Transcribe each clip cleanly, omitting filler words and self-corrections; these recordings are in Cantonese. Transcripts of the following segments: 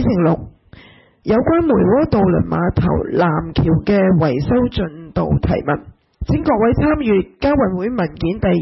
程6，有關梅窩渡輪碼頭南橋嘅維修進度提問。請各位參與交運會文件第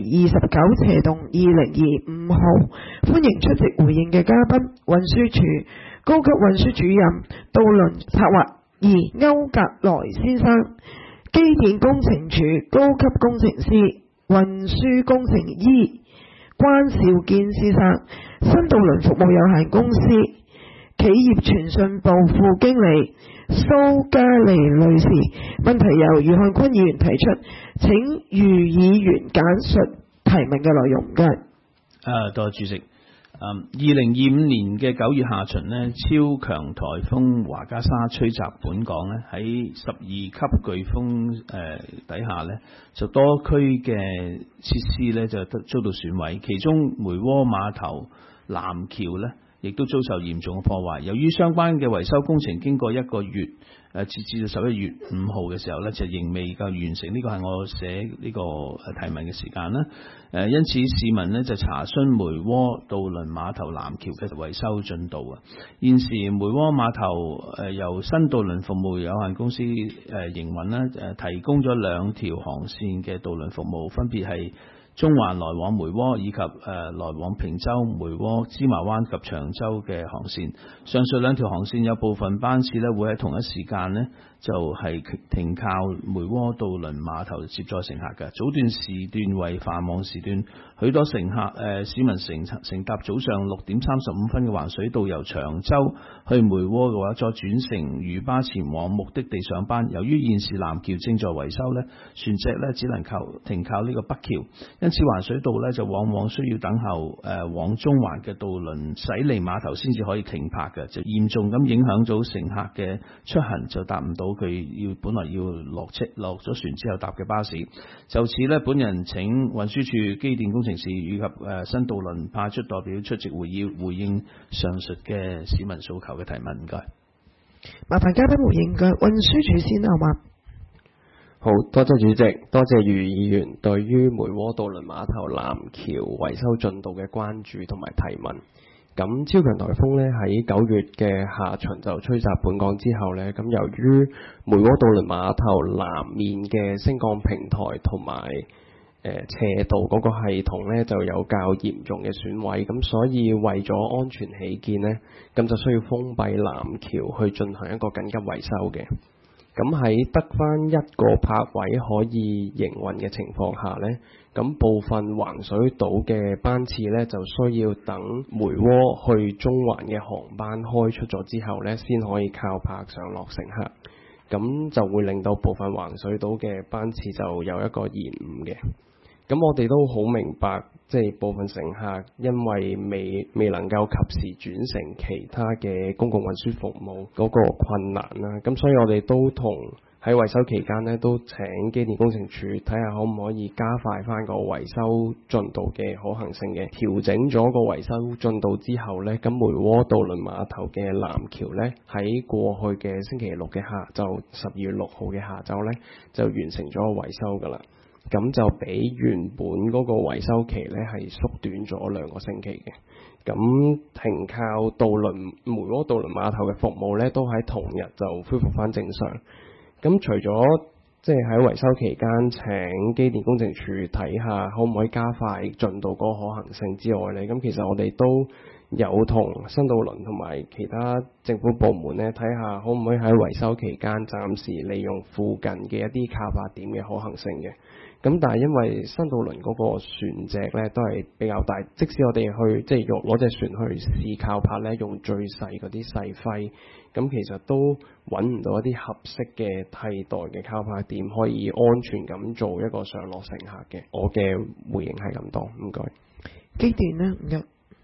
29/2025號，歡迎出席回應嘅嘉賓：運輸署高級運輸主任渡輪策劃2歐格萊先生，機電工程署高級工程師運輸工程E關兆堅先生，新渡輪服務有限公司企業傳訊部副經理蘇嘉莉女士。問題由余漢坤議員提出，請余議員簡述提問嘅內容。唔該。 多謝主席。2025年嘅9月下旬呢，超強颱風華加莎吹襲本港呢，喺12級颶風底下呢，就多區嘅設施呢就遭到損毀，其中梅窩碼頭南橋呢亦都遭受嚴重嘅破壞。由於相關嘅維修工程經過1個月，截至到11月5號嘅時候呢，就仍未夠完成。呢個係我寫呢個提問嘅時間啦。因此市民呢就查詢梅窩渡輪碼頭南橋嘅維修進度啊。現時梅窩碼頭由新渡輪服務有限公司營運啦，提供咗2條航線嘅渡輪服務，分別係中環來往梅窩以及來往坪洲、梅窩、芝麻灣及長洲嘅航線。上述2條航線有部分班次呢會喺同一時間呢就係停靠梅窩渡輪碼頭接載乘客嘅。早段時段為繁忙時段，許多乘客市民乘搭早上6點35分嘅環水道由長洲去梅窩嘅話，再轉乘嶼巴前往目的地上班。由於現時南橋正在維修呢，船隻呢只能停靠呢個北橋，因此環水道呢就往往需要等候往中環嘅渡輪駛離碼頭先至可以停泊嘅，就嚴重咁影響到乘客嘅出行，就達唔到佢本來要落咗船之後搭嘅巴士。就此呢，本人請運輸署機電工程師以及新渡輪派出代表出席會議，回應上述嘅市民訴求嘅提問。唔該。 麻煩嘉賓回應嘅運輸署先好嗎？ 好多謝主席，多謝余議員對於梅窩渡輪碼頭南橋維修進度嘅關注同埋提問。咁超強颱風呢喺9月嘅下旬就吹襲本港之後呢，咁由於梅窩渡輪碼頭南面嘅升降平台同埋斜道嗰個系統呢就有較嚴重嘅損毀，咁所以為咗安全起見呢，咁就需要封閉南橋去進行一個緊急維修嘅。咁喺得返1個泊位可以營運嘅情況下呢，咁部分橫水島嘅班次呢就需要等梅窩去中環嘅航班開出咗之後呢，先可以靠泊上落乘客，咁就會令到部分橫水島嘅班次就有一個延誤嘅。咁我哋都好明白，即係部分乘客因為未能夠及時轉乘其他嘅公共運輸服務嗰個困難啦，咁所以我哋都同喺維修期間呢，都請機電工程署睇下可唔可以加快翻個維修進度嘅可行性嘅。調整咗個維修進度之後呢，咁梅窩渡輪碼頭嘅南橋呢，喺過去嘅星期六嘅下晝12月6號嘅下晝呢，就完成咗個維修㗎啦。咁就比原本嗰個維修期呢係縮短咗2個星期嘅。咁停靠梅窩渡輪碼頭嘅服務呢，都喺同日就恢復翻正常。咁除咗即係喺維修期間請機電工程署睇下可唔可以加快進度嗰個可行性之外呢，咁其實我哋都有同新渡輪同埋其他政府部門呢睇下可唔可以喺維修期間暫時利用附近嘅一啲靠泊點嘅可行性嘅。咁但係因為新渡輪嗰個船隻呢都係比較大，即使我哋去即係攞隻船去試靠泊呢，用最細嗰啲細輝，咁其實都揾唔到一啲合適嘅替代嘅靠泊點，可以安全咁做一個上落乘客嘅。我嘅回應係咁多，唔該。 機電呢？唔該。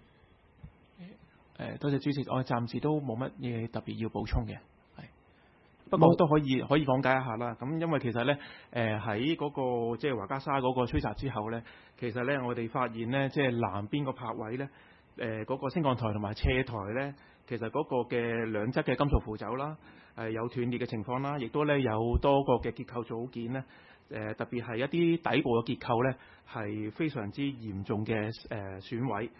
多謝主席，我暫時都冇乜嘢特別要補充嘅。不過都可以講解一下啦。咁因為其實呢，喺嗰個即係華加莎嗰個吹襲之後呢，其實呢，我哋發現呢，即係南邊個泊位呢，嗰個升降台同埋斜台呢，其實嗰個嘅兩側嘅金屬扶手啦，有斷裂嘅情況啦，亦都呢有多個嘅結構組件呢，特別係一啲底部嘅結構呢，係非常之嚴重嘅損毀。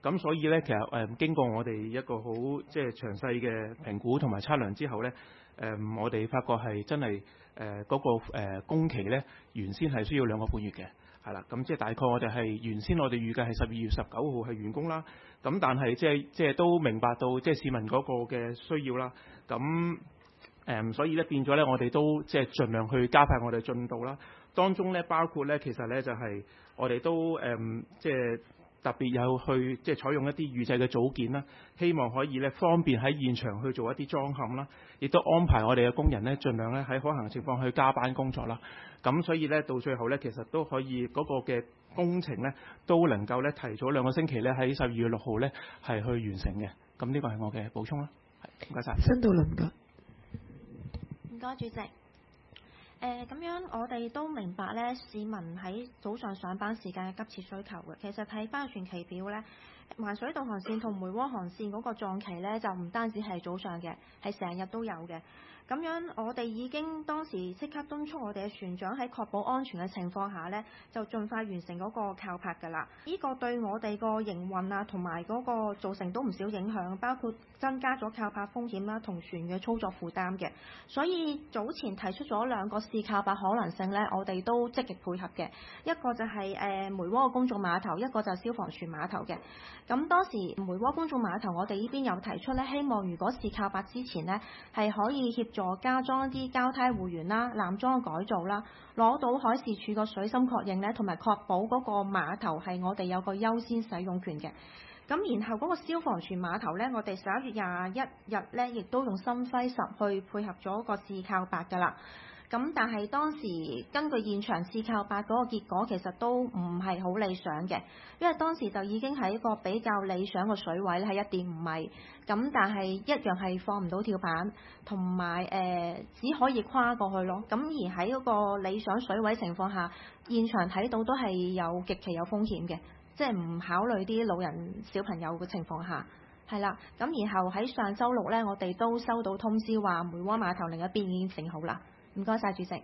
咁所以咧，其實經過我哋一個好即係詳細嘅評估同埋測量之後咧，我哋發覺係真係嗰個工期咧，原先係需要2個半月嘅，係啦。咁即係大概我哋係原先我哋預計係12月19號係完工啦。咁但係即係都明白到即係市民嗰個嘅需要啦。咁所以咧變咗咧，我哋都即係盡量去加快我哋進度啦。當中咧包括咧，其實咧就係我哋都即係特別有去即係採用一啲預製嘅組件啦，希望可以咧方便喺現場去做一啲裝嵌啦，亦都安排我哋嘅工人咧盡量咧喺可行情況去加班工作啦。咁所以咧到最後咧，其實都可以嗰個嘅工程咧都能夠咧提早2個星期咧喺12月6號咧係去完成嘅。咁呢個係我嘅補充啦。係，唔該晒。 申道倫㗎。 唔該，主席。咁樣我哋都明白咧，市民喺早上上班時間嘅急切需求嘅。其實睇翻船期表咧，環水道航線同梅窩航線嗰個撞期咧，就唔單止係早上嘅，係成日都有嘅。咁樣我哋已經當時即刻敦促我哋嘅船長喺確保安全嘅情況下呢，就盡快完成嗰個靠泊㗎啦。呢個對我哋個營運啊同埋嗰個造成都唔少影響，包括增加咗靠泊風險啦同船嘅操作負擔嘅。所以早前提出咗2個試靠泊可能性呢，我哋都積極配合嘅。一個就係梅窩嘅公眾碼頭，一個就係消防船碼頭嘅。咁當時梅窩公眾碼頭我哋呢邊有提出呢，希望如果試靠泊之前呢，係可以協助加裝一啲膠梯護欄啦、纜樁改造啦，攞到海事處個水深確認咧，同埋確保嗰個碼頭係我哋有個優先使用權嘅。咁然後嗰個消防船碼頭咧，我哋11月21日咧，亦都用深西10去配合咗個試靠泊㗎啦。咁但係當時根據現場試靠泊嗰個結果，其實都唔係好理想嘅，因為當時就已經係一個比較理想嘅水位咧，係1.5米，咁但係一樣係放唔到跳板，同埋只可以跨過去咯。咁而喺嗰個理想水位情況下，現場睇到都係有極其有風險嘅，即係唔考慮啲老人小朋友嘅情況下。係啦，咁然後喺上週6呢，我哋都收到通知話梅窩碼頭另一邊已經整好啦。唔該晒主席。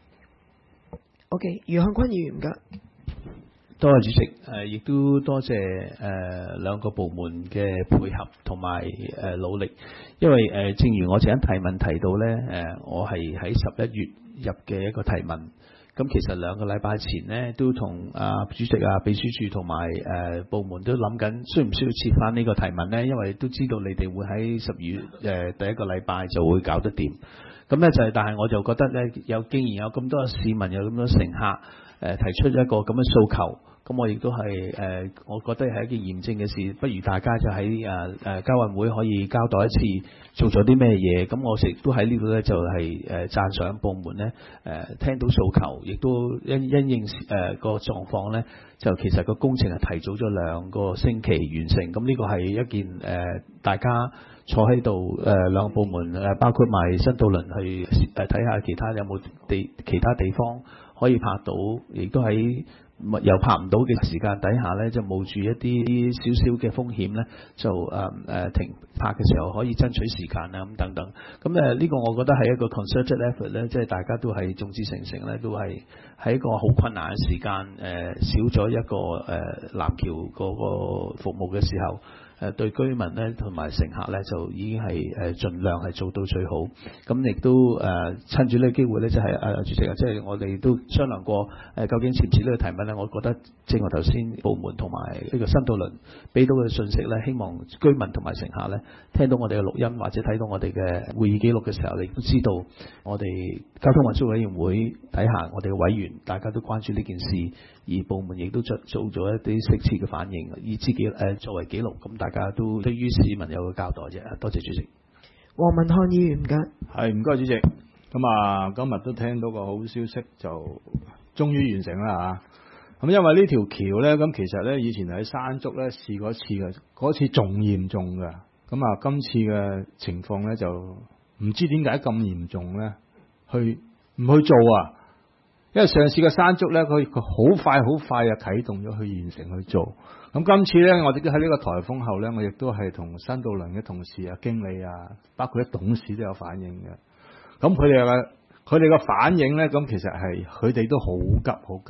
OK， 余漢坤議員㗎。 多謝主席，亦都多謝2個部門嘅配合同埋努力，因為正如我前一提問提到呢，我係喺11月入嘅一個提問。咁其實2個禮拜前呢，都同主席秘書處同埋部門都諗緊，需唔需要設翻呢個提問呢？因為都知道你哋會喺12月第1個禮拜就會搞得掂。咁咧就係，但係我就覺得咧，既然有咁多市民，有咁多乘客提出一個咁嘅訴求，咁我亦都係我覺得係一件嚴正嘅事，不如大家就喺交運會可以交代一次做咗啲咩嘢。咁我亦都喺呢度咧就係讚賞部門咧聽到訴求，亦都因應個狀況咧，就其實個工程係提早咗2個星期完成。咁呢個係一件大家坐喺度2個部門包括埋新渡輪去睇下其他有冇其他地方可以拍到，亦都喺又拍唔到嘅時間底下呢，就冒住一啲少少嘅風險呢，就停拍嘅時候可以爭取時間啊咁等等。咁呢個我覺得係一個 concerted effort 呢，即係大家都係眾志成城呢，都係喺一個好困難嘅時間少咗一個南橋嗰個服務嘅時候。對居民咧同埋乘客咧就已經係盡量係做到最好，咁亦都趁住呢個機會咧，就係主席啊，即係我哋都商量過究竟設唔設呢個提問咧？我覺得正如頭先部門同埋呢個新渡輪俾到嘅信息咧，希望居民同埋乘客咧聽到我哋嘅錄音或者睇到我哋嘅會議記錄嘅時候，你都知道我哋交通運輸委員會底下我哋嘅委員大家都關注呢件事，而部門亦都做咗一啲適切嘅反應，以自己作為記錄，咁大家都對於市民有個交代啫。多謝主席。 黃文漢議員㗎。 係，唔該主席。咁今日都聽到個好消息，就終於完成啦嚇。咁因為呢條橋咧，咁其實咧以前喺山竹咧試過一次嘅，嗰次仲嚴重嘅。咁今次嘅情況咧就唔知點解咁嚴重咧，唔去做啊？因為上次嘅山竹咧，佢好快啊啟動咗去完成去做。咁今次咧，我哋都喺呢個颱風後咧，我亦都係同新渡輪嘅同事啊、經理啊，包括啲董事都有反應嘅。咁佢哋嘅反應咧，咁其實係佢哋都好急。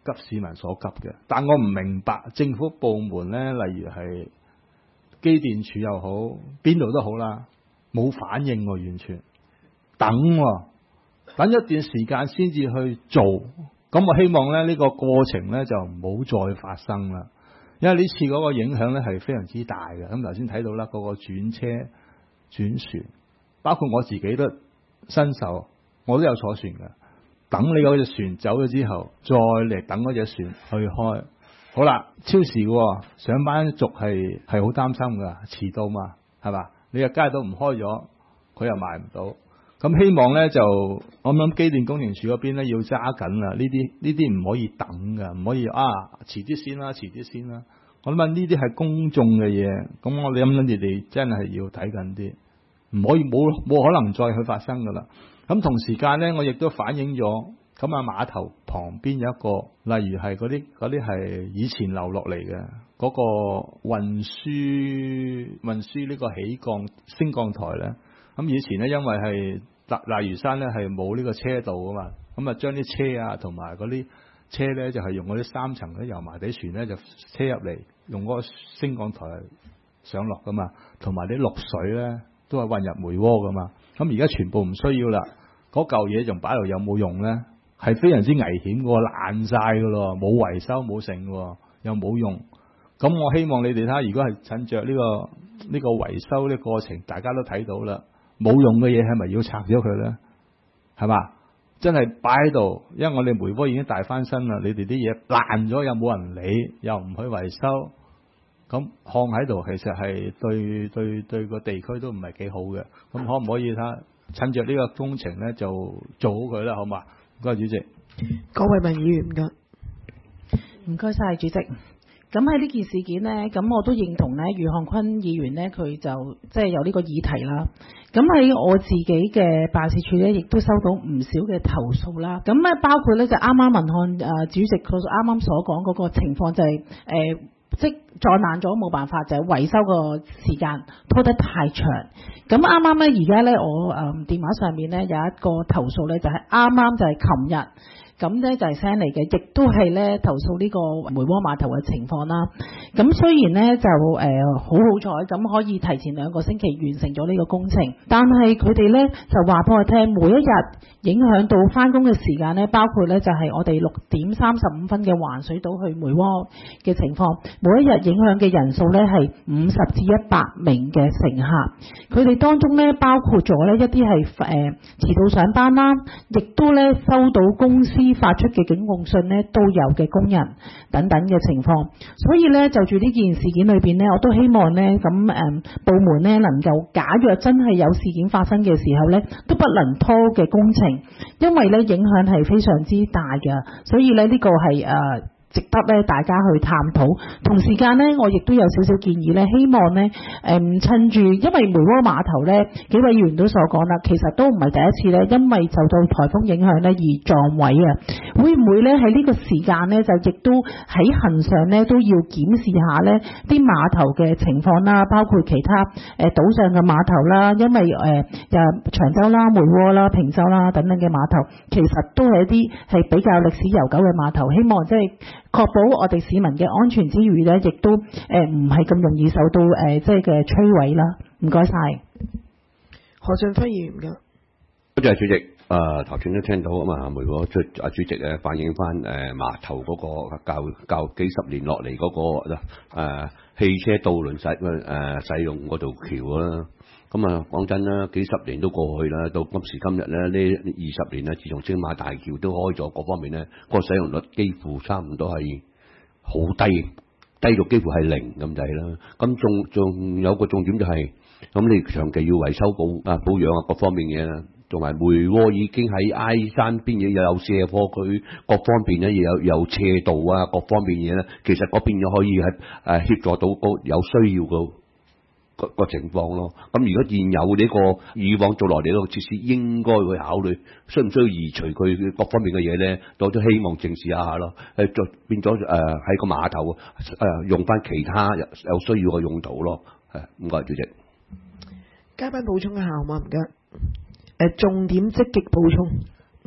急市民所急嘅。但我唔明白政府部門呢，例如係機電署又好，邊度都好啦，冇反應喎，完全等一段時間先至去做。咁我希望咧呢個過程呢，就唔好再發生啦，因為呢次嗰個影響呢係非常之大嘅。咁頭先睇到啦，嗰個轉車轉船，包括我自己都新手，我都有坐船嘅。等你嗰隻船走咗之後，再嚟等嗰隻船去開。好啦，超時嘅，上班族係好擔心噶，遲到嘛，係嘛？你個街都唔開咗，佢又賣唔到。咁希望呢，就我諗機電工程署嗰邊呢要揸緊啦，呢啲唔可以等噶，唔可以遲啲先啦，遲啲先啦。我諗呢啲係公眾嘅嘢，咁我諗你哋真係要睇緊啲，唔可以冇可能再去發生噶啦。咁同時間呢，我亦都反映咗，咁碼頭旁邊有一個，例如係嗰啲係以前留落嚟嘅嗰個運輸呢個起降升降台呢。咁以前呢，因為係大嶼山呢係冇呢個車道啊嘛，咁將啲車啊同埋嗰啲車呢，就係用嗰啲3層嘅油麻地船呢，就車入嚟，用嗰個升降台上落噶嘛，同埋啲淥水呢，都係運入梅窩噶嘛。咁而家全部唔需要啦，嗰嚿嘢仲擺喺度有冇用呢？係非常之危險嘅，爛晒嘅咯，冇維修冇成嘅，又冇用。咁我希望你哋睇下，如果係趁着呢個維修呢個過程，大家都睇到啦，冇用嘅嘢係咪要拆咗佢呢？係嘛？真係擺喺度，因為我哋梅窩已經大翻身啦，你哋啲嘢爛咗又冇人理，又唔去維修，咁放喺度其實係對個地區都唔係幾好嘅。咁可唔可以睇趁着呢個工程呢，就做好佢啦，好嘛？唔該，主席。 郭偉民議員，唔該。 唔該晒，主席。咁喺呢件事件呢，咁我都認同呢，余漢坤議員呢，佢就即係有呢個議題啦。咁喺我自己嘅辦事處呢，亦都收到唔少嘅投訴啦。咁咧包括呢，就啱啱文漢主席佢啱啱所講嗰個情況就係即撞爛咗冇辦法，就係維修個時間拖得太長。咁啱啱呢，而家呢，我電話上面呢，有一個投訴呢，就係啱啱就係琴日。咁咧就係 send 嚟嘅，亦都係咧投訴呢個梅窩碼頭嘅情況啦。咁雖然咧就好彩咁可以提前2個星期完成咗呢個工程，但係佢哋咧就話俾我聽，每一日影響到翻工嘅時間咧，包括咧就係我哋6點35分嘅環水島去梅窩嘅情況，每一日影響嘅人數咧係50至100名嘅乘客。佢哋當中咧包括咗咧一啲係遲到上班啦，亦都咧收到公司發出嘅警告信呢都有嘅工人等等嘅情況，所以呢，就住呢件事件裏邊呢，我都希望呢咁部門呢能夠，假若真係有事件發生嘅時候呢，都不能拖嘅工程，因為呢影響係非常之大嘅，所以呢，呢個係值得咧大家去探討。同時間呢，我亦都有少少建議呢，希望呢趁住，因為梅窩碼頭呢幾位議員都所講啦，其實都唔係第一次呢，因為受到颱風影響呢而撞毀啊。會唔會呢喺呢個時間呢，就亦都喺恆常呢都要檢視下呢啲碼頭嘅情況啦，包括其他島上嘅碼頭啦，因為長洲啦、梅窩啦、坪洲啦等等嘅碼頭，其實都係一啲係比較歷史悠久嘅碼頭，希望即係確保我哋市民嘅安全之餘呢，亦都唔係咁容易受到即係嘅摧毀啦。唔該晒。 何俊輝議員嘅。 多謝主席。頭先都聽到啊嘛，梅窩主席咧反映翻碼頭嗰個較幾十年落嚟嗰個汽車渡輪使用嗰條橋啦。咁講真啦，幾十年都過去啦，到今時今日咧，呢20年啦，自從青馬大橋都開咗，各方面咧個使用率幾乎差唔多係好低到幾乎係零咁滯啦。咁仲有個重點就係，咁你長期要維修保養啊各方面嘢啦，同埋梅窩已經喺挨山邊嘢又有卸貨區，各方面咧有斜道啊各方面嘢咧，其實嗰邊又可以係協助到有需要個情況咯。咁如果現有呢個以往做落嚟呢個設施，應該會考慮需唔需要移除佢各方面嘅嘢咧，我都希望正視一下咯。再變咗喺個碼頭用翻其他有需要嘅用途咯。唔該，主席。 嘉賓補充一下好嗎？唔該。重點積極補充。唔該。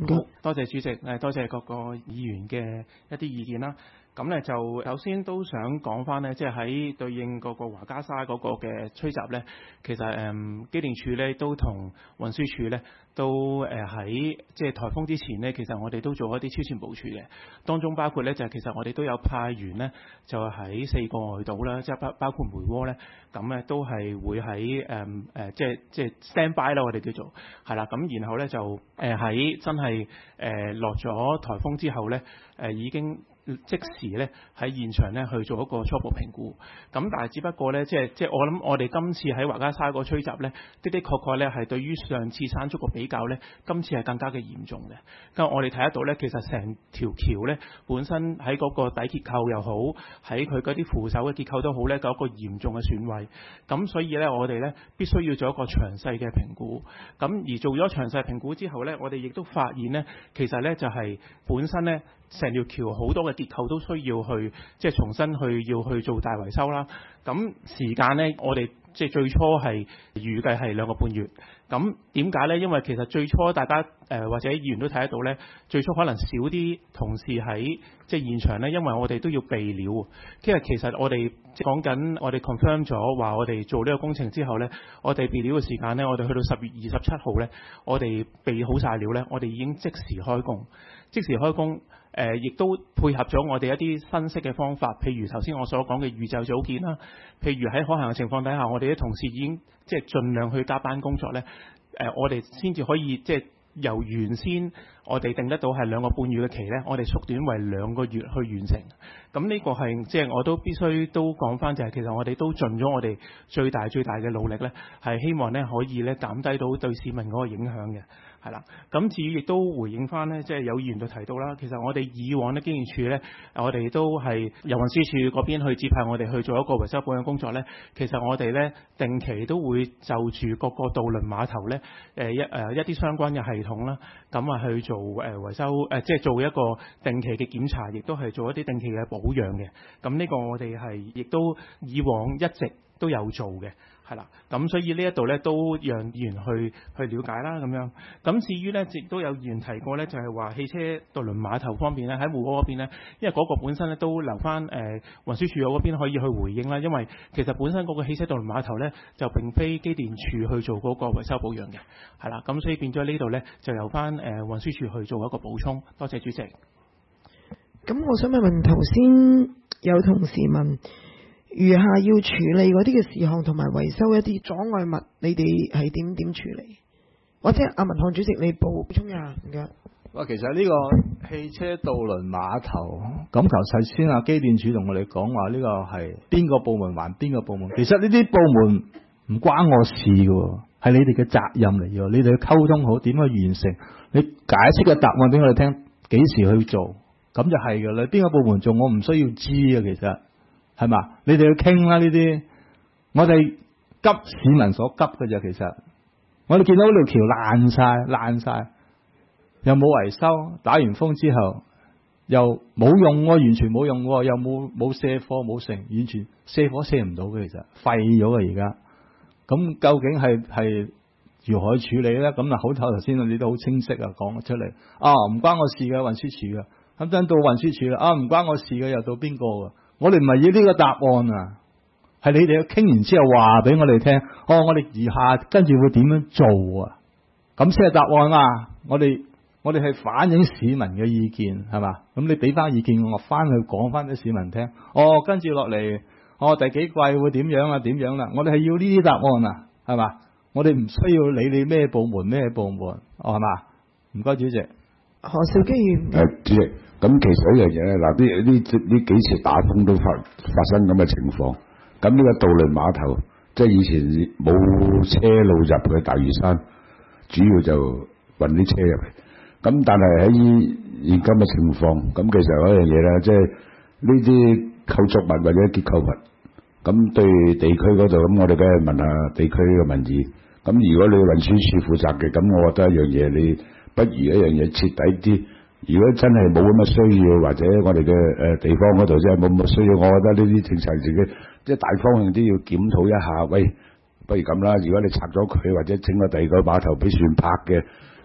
多謝主席，多謝各個議員嘅一啲意見啦。咁咧就首先都想講翻咧，即係喺對應嗰個華加沙嗰個嘅吹襲咧，其實機電署咧都同運輸署咧都喺即係颱風之前咧，其實我哋都做一啲超前部署嘅，當中包括咧就係其實我哋都有派員咧，就喺4個外島啦，即係包括梅窩咧，咁咧都係會喺即係 stand by 啦，我哋叫做係啦，咁然後咧就喺真係落咗颱風之後咧，已經即時咧喺現場咧去做一個初步評估，咁但係只不過咧，即係我諗我哋今次喺華加沙個吹襲咧，的確咧係對於上次山竹個比較咧，今次係更加嘅嚴重嘅。咁我哋睇得到咧，其實成條橋咧本身喺嗰個底結構又好，喺佢嗰啲扶手嘅結構都好咧，有一個嚴重嘅損毀。咁所以咧，我哋咧必須要做一個詳細嘅評估。咁而做咗詳細評估之後咧，我哋亦都發現咧，其實咧就係本身咧成條橋好多嘅結構都需要去即係重新要去做大維修啦。咁時間咧，我哋即係最初係預計係2個半月。咁點解咧？因為其實最初大家或者議員都睇得到咧，最初可能少啲同事喺即係現場咧，因為我哋都要備料。其實我哋講緊我哋 confirm 咗話我哋做呢個工程之後咧，我哋備料嘅時間咧，我哋去到10月27號咧，我哋備好晒料咧，我哋已經即時開工。亦都配合咗我哋一啲新式嘅方法，譬如頭先我所講嘅預製組件啦，譬如喺可行嘅情況底下，我哋啲同事已經即係盡量去加班工作咧，我哋先至可以即係由原先我哋定得到係2個半月嘅期咧，我哋縮短為2個月去完成。咁呢個係即係我都必須都講翻，就係其實我哋都盡咗我哋最大嘅努力咧，係希望咧可以咧減低到對市民嗰個影響嘅。係啦，咁至於亦都回應翻咧，即係有議員就提到啦，其實我哋以往咧機電署咧，我哋都係由運輸署嗰邊去接派我哋去做一個維修保養工作咧。其實我哋咧定期都會就住各個渡輪碼頭咧，一啲相關嘅系統啦，咁啊去做維修，即係做一個定期嘅檢查，亦都係做一啲定期嘅保養嘅。咁呢個我哋係亦都以往一直都有做嘅。係啦，咁所以呢一度咧都讓議員去了解啦，咁樣。咁至於咧，亦都有議員提過咧，就係話汽車渡輪碼頭方面咧，喺梅窩嗰邊咧，因為嗰個本身咧都留翻運輸署嗰邊可以去回應啦。因為其實本身嗰個汽車渡輪碼頭咧就並非機電署去做嗰個維修保養嘅，係啦。咁所以變咗呢度咧就由翻運輸署去做一個補充。多謝主席。 咁我想問頭先有同事問，餘下要處理嗰啲嘅事項同埋維修一啲阻礙物，你哋係點處理？或者阿文漢主席你補充一下，唔該。 哇，其實呢個汽車渡輪碼頭，咁頭先啊機電署同我哋講話呢個係邊個部門還邊個部門，其實呢啲部門唔關我事嘅，係你哋嘅責任嚟嘅，你哋要溝通好點去完成，你解釋嘅答案俾我哋聽，幾時去做，咁就係㗎啦。邊個部門做我唔需要知啊，其實。係嘛？你哋要傾啦呢啲，我哋急市民所急嘅啫。其實我哋見到條橋爛晒，又冇維修，打完風之後又冇用喎，完全冇用喎，又冇卸貨冇成，完全卸貨卸唔到嘅，其實廢咗嘅而家。咁究竟係如何去處理咧？咁啊，好頭先你都好清晰啊，講出嚟。唔關我事嘅運輸署嘅，咁等到運輸署啦。唔關我事嘅又到邊個嘅？我哋唔係要呢個答案啊，係你哋要傾完之後話俾我哋聽。我哋以下跟住會點樣做啊？咁先係答案啊！我哋係反映市民嘅意見，係嘛？咁你俾翻意見我翻去講翻俾市民聽。跟住落嚟，第幾季會點樣啊？點樣啦？我哋係要呢啲答案啊，係嘛？我哋唔需要理你咩部門，係嘛？唔該，主席。 何兆基議員。 主席。咁其實一樣嘢咧，嗱呢幾次打風都發生咁嘅情況。咁呢個渡輪碼頭，即係以前冇車路入去大嶼山，主要就運啲車入嚟。咁但係喺現今嘅情況，咁其實嗰樣嘢咧，即係呢啲構築物或者結構物，咁對地區嗰度，咁我哋梗係問下地區嘅民意。咁如果你運輸署負責嘅，咁我覺得一樣嘢，你不如一樣嘢徹底啲。如果真係冇咁嘅需要，或者我哋嘅地方嗰度真係冇咁嘅需要，我覺得呢啲政策自己即係大方向都要檢討一下。喂，不如咁啦，如果你拆咗佢，或者整個第二個碼頭俾船泊嘅，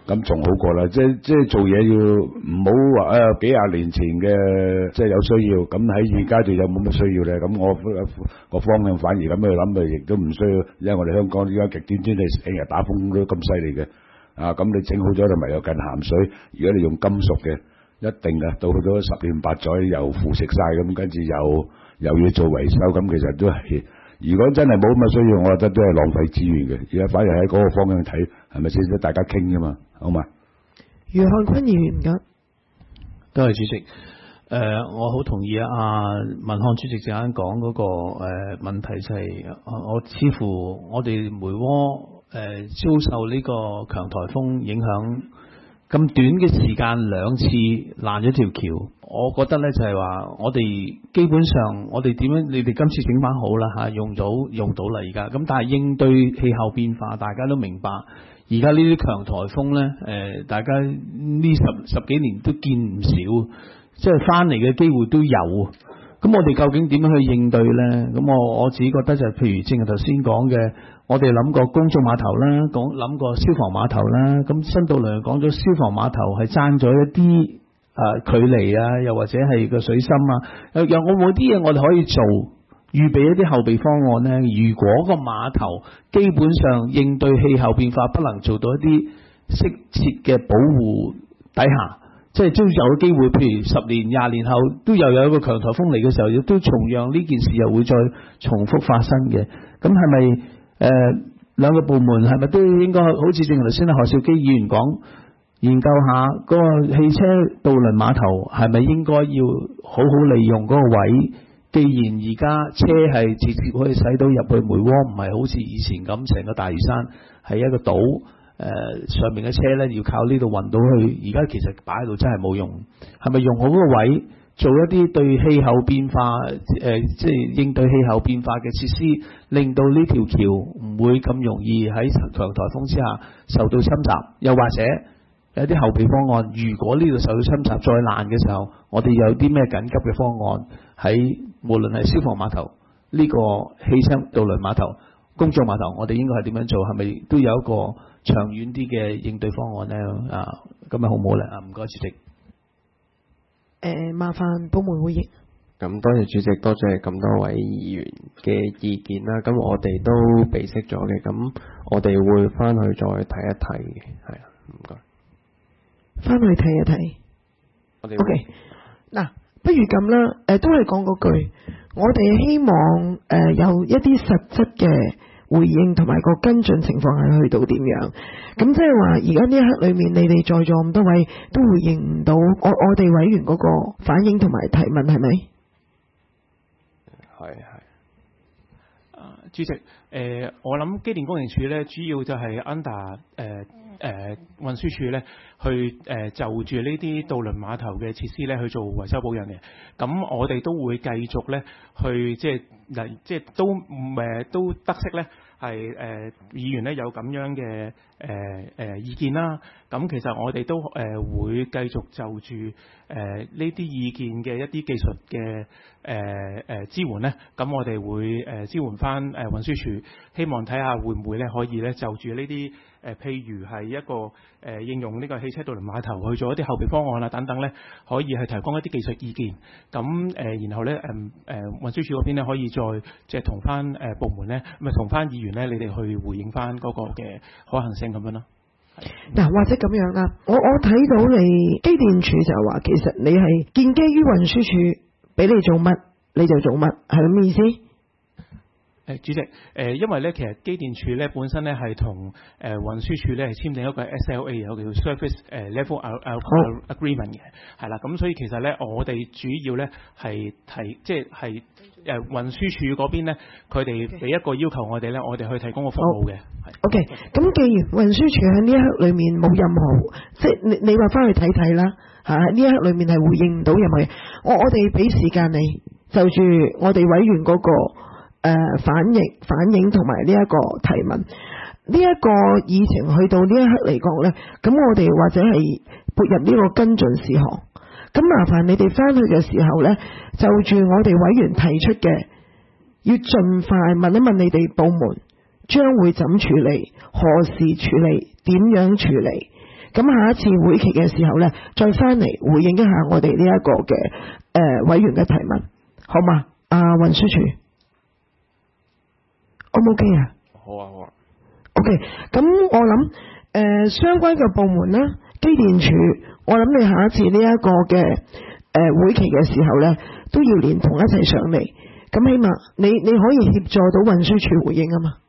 咁仲好過啦。即係做嘢要唔好話幾廿年前嘅即係有需要，咁喺現階段有冇乜需要咧？咁我個方向反而咁去諗，亦都唔需要，因為我哋香港而家極端天氣成日打風都咁犀利嘅。咁你整好咗就咪有近鹹水。如果你用金屬嘅，一定嘅到咗10年8載又腐蝕晒咁，跟住又要做維修，咁其實都係。如果真係冇咁嘅需要，我覺得都係浪費資源嘅。而家反而喺嗰個方向睇，係咪先？大家傾啫嘛，好嘛？ 余漢坤議員唔該。 多謝主席。我好同意文漢主席陣間講嗰個問題就係、我似乎我哋梅窩遭受呢個強颱風影響，咁短嘅時間2次爛咗條橋，我覺得呢就係話我哋基本上我哋點樣？你哋今次整翻好啦用到啦而家。咁但係應對氣候變化，大家都明白。而家呢啲強颱風呢，大家呢十幾年都見唔少，即係翻嚟嘅機會都有。咁我哋究竟點樣去應對呢？咁我自己覺得就係譬如正如頭先講嘅，我哋諗過公眾碼頭啦，諗過消防碼頭啦。咁新渡輪講咗消防碼頭係爭咗一啲距離啊，又或者係個水深啊，有冇啲嘢我哋可以做，預備一啲後備方案呢？如果個碼頭基本上應對氣候變化不能做到一啲適切嘅保護底下，即係都有機會，譬如10年、20年後都又有一個強颱風嚟嘅時候，亦都同樣呢件事又會再重複發生嘅。咁係咪兩個部門係咪都應該好似正如頭先何兆基議員講，研究下嗰個汽車渡輪碼頭係咪應該要好好利用嗰個位？既然而家車係直接可以駛到入去梅窩，唔係好似以前咁成個大嶼山係一個島。上面嘅車呢要靠呢度運到去，而家其實擺喺度真係冇用。係咪用好嗰個位做一啲對氣候變化即係應對氣候變化嘅設施，令到呢條橋唔會咁容易喺強颱風之下受到侵襲？又或者有啲後備方案，如果呢度受到侵襲再爛嘅時候，我哋有啲咩緊急嘅方案喺無論係消防碼頭、呢個汽車渡輪碼頭、公眾碼頭，我哋應該係點樣做？係咪都有一個長遠啲嘅應對方案呢？咁咪好唔好咧？唔該，主席。 麻煩部門會議。 咁多謝主席，多謝咁多位議員嘅意見啦。咁我哋都備悉咗嘅，咁我哋會翻去再睇一睇嘅，係啊，唔該。 翻去睇一睇。OK， 嗱，不如咁啦，都係講嗰句，我哋希望有一啲實質嘅回應同埋個跟進情況係去到點樣？咁即係話而家呢一刻裏面，你哋在座咁多位都回應唔到我哋委員嗰個反應同埋提問，係咪？ 係。 主席，我諗機電工程署咧，主要就係 under 運輸署咧，去就住呢啲渡輪碼頭嘅設施咧去做維修保養嘅。咁我哋都會繼續咧去即係都得悉咧係議員咧有咁樣嘅意見啦。咁其實我哋都會繼續就住呢啲意見嘅一啲技術嘅支援咧，咁我哋會支援翻運輸署，希望睇下會唔會咧可以咧就住呢啲譬如係一個應用呢個汽車渡輪碼頭去做一啲後備方案啊等等咧，可以係提供一啲技術意見。咁然後咧運輸署嗰邊咧可以再即係同翻部門咧，同翻議員咧，你哋去回應翻嗰個嘅可行性咁樣咯。 嗱，或者咁樣啦，我睇到你機電署就話，其實你係建基於運輸署俾你做乜你就做乜，係咁意思？ 主席，因為咧，其實機電署咧本身咧係同運輸署咧係簽訂一個 SLA， 有個叫 Service Level Agreement 嘅，係啦。咁所以其實咧，我哋主要咧係即係運輸署嗰邊咧，佢哋俾一個要求我哋咧，我哋去提供個服務嘅。 OK， 咁既然運輸署喺呢一刻裏面冇任何，即係你話翻去睇睇啦，呢一刻裏面係回應唔到任何嘢，我哋俾時間你就住我哋委員嗰個。反映同埋呢一個提問，呢一個議程去到呢一刻嚟講呢，咁我哋或者係撥入呢個跟進事項。咁麻煩你哋翻去嘅時候呢，就住我哋委員提出嘅，要盡快問一問你哋部門將會怎處理、何時處理、點樣處理。 咁下一次會期嘅時候呢，再翻嚟回應一下我哋呢一個嘅委員嘅提問，好嘛？運輸署 O 唔 OK 啊？ 好啊，好啊。 OK， 咁我諗相關嘅部門啦，機電署，我諗你下一次呢一個嘅會期嘅時候呢，都要連同一齊上嚟，咁起碼你可以協助到運輸署回應啊嘛。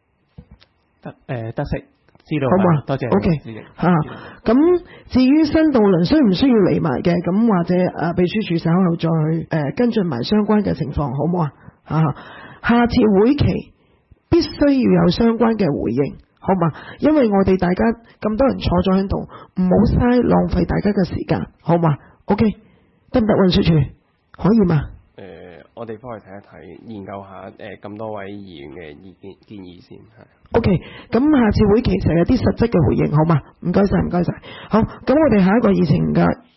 得悉，知道， 好嘛？ 多謝。 OK 咁至於新渡輪需唔需要嚟埋嘅，咁或者秘書處稍後再跟進埋相關嘅情況，好唔好啊？下次會期必須要有相關嘅回應，好嘛？因為我哋大家咁多人坐咗喺度，唔好嘥浪費大家嘅時間，好嘛 ？OK， 得唔得？運輸署可以嘛？ 我哋幫佢睇一睇，研究下咁多位議員嘅意見建議先係。 OK， 咁下次會期實有啲實質嘅回應，好嘛？唔該晒，唔該晒。好，咁我哋下一個議程嘅